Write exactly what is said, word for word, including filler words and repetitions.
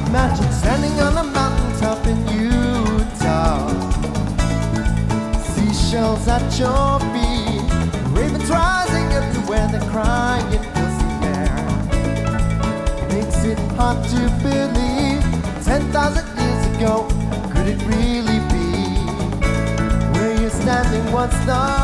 Imagine standing on a mountaintop in Utah, seashells at your feet, ravens rising everywhere, they're crying fills the air. Makes it hard to believe ten thousand years ago, could it really be? Where you're standing, what's the